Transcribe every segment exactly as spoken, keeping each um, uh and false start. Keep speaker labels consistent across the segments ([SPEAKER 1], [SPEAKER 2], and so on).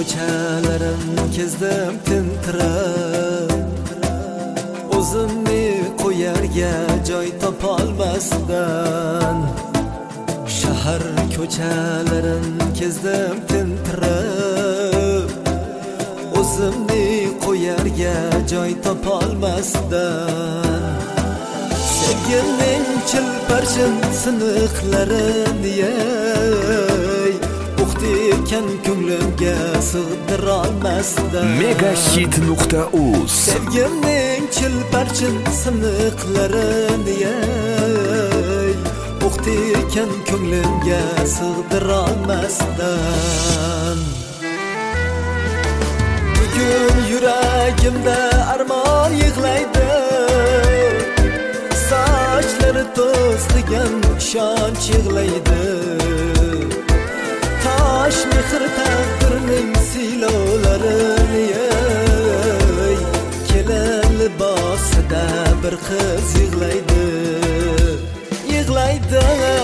[SPEAKER 1] ko'chalarim kezdim tintirab, o'zimni qo'yarga joy topolmasdan. Shahar ko'chalarim kezdim tintirab, o'zimni qo'yarga joy topolmasdan. Sevgimning chilparchin siniqlarini yey, o'qdi ekan ko'nglimga sig'dirolmasdan.
[SPEAKER 2] megahit nuqta uz
[SPEAKER 1] Sevgimning chilparchin siniqlarini yey, o'qdi ekan ko'nglimga sig'dirolmasdan. Bugun yuragimda armon yig'laydi, sochlari to'zg'igan ishonch yig'laydi. Tosh mehr taqdirning silovlarini yey, kelin libosida bir qiz yig'laydi, yig'laydi,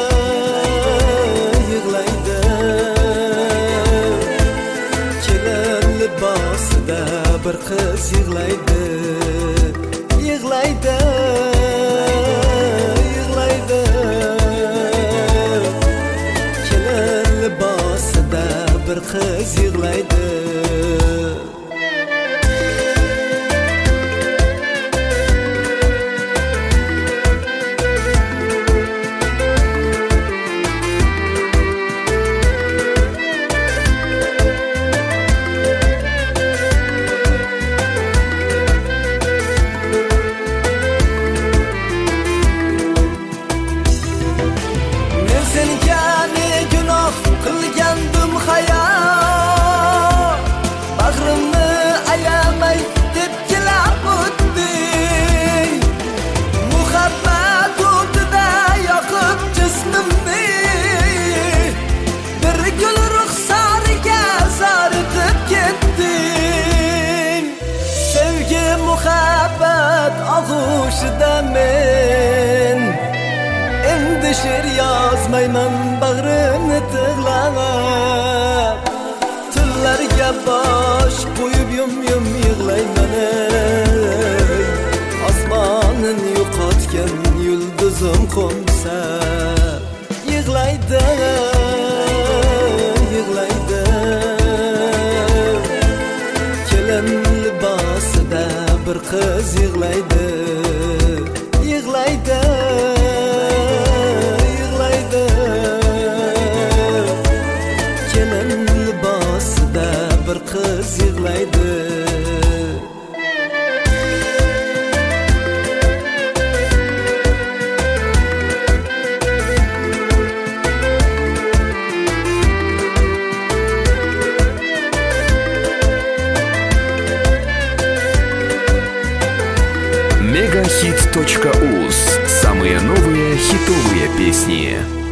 [SPEAKER 1] yig'laydi. Kelin libosida bir qiz yig'laydi, yig'laydi, yig'laydi. Kelin libosida bir qiz yig'laydi. Ağuşda men endi she'r yozmayman, bag'rimni tig'lab. Tunlarga bosh qo'yib yum-yum yig'layman. Osmonin yo'qotgan yulduzim qo'nsa yig'laydi, yig'laydi. Kelin libosida bir qiz yig'laydi, yig'laydi, yig'laydi. Kelin libosida bir qiz yig'laydi.
[SPEAKER 2] megahit точка уз. Самые новые хитовые песни.